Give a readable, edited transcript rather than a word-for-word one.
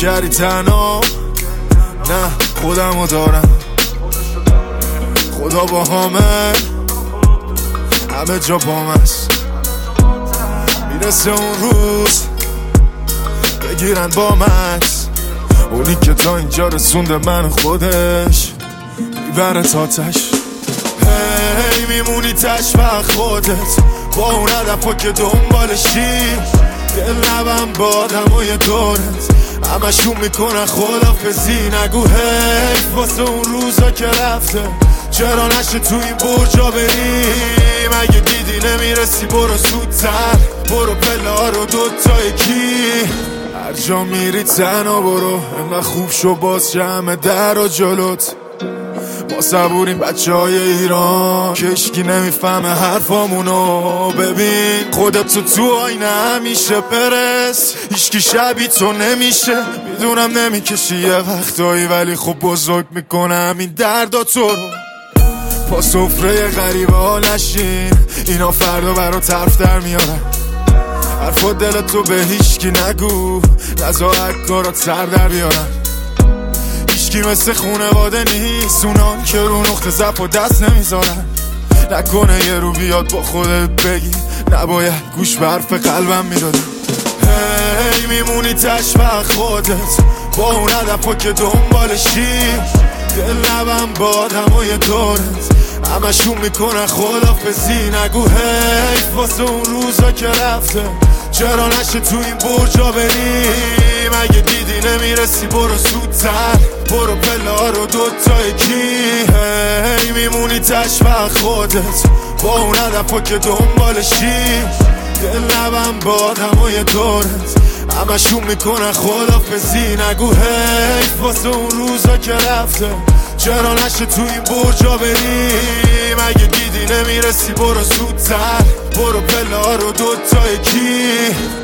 کردی تنها، نه خودمو دارم، خدا با همه جا بام است. میرسه اون روز بگیرن با مکس، اونی که تا اینجا رسونده من خودش میبره تاتش. هی میمونی تش وقت خودت با اون هدفا که دنبالشی، دل نبم با آدمای دورت همشون میکنن خدافزی. نگو حیف واسه اون روزا که رفته، چرا نشه تو این برجا بریم؟ اگه دیدی نمیرسی برو زودتر، برو پله ها رو دوتا یکی. هر جا میری تنها برو، انقدر خوب شو باز جمع در و جلوت. ما صبوریم بچه های ایران، کشکی نمیفهمه حرفامونو. ببین خودت تو آینه همیشه برس، هیچکی شبیه تو نمیشه. میدونم نمیکشی یه وقتایی، ولی خب بزرگ میکنه همین دردا تو رو. با سفره غریبه ها نشین، اینا فردا برات حرف در میارن. حرفا دل تو به هیچکی نگو، نزا کارات سر در بیارن. هیچکی مثل خونواده نیست، اونان که رو نقطه ضعف و دست نمیذارن. نکنه یه رو بیاد با خودت بگی نباید گوش به حرف قلبم میدادم. هی میمونی تش وقت خودت با اون هدفا که دنبالشی، دل نبم با آدمای دورت همشون میکنن خدافزی. نگو حیف واسه اون روزا که رفته، چرا نشه تو این برجا بریم؟ اگه دیدی نمیرسی برو زودتر، برو پله ها رو دوتا یکی. هی میمونی تش وقت خودت با اون هدفا که دنبالشی، دل نبم با آدمای دورت همشون میکنن خدافزی. نگو حیف واسه اون روزا که رفته، چرا نشه تو این برجا بریم؟ اگه دیدی نمیرسی برو زودتر، برو پله ها رو دوتا یکی.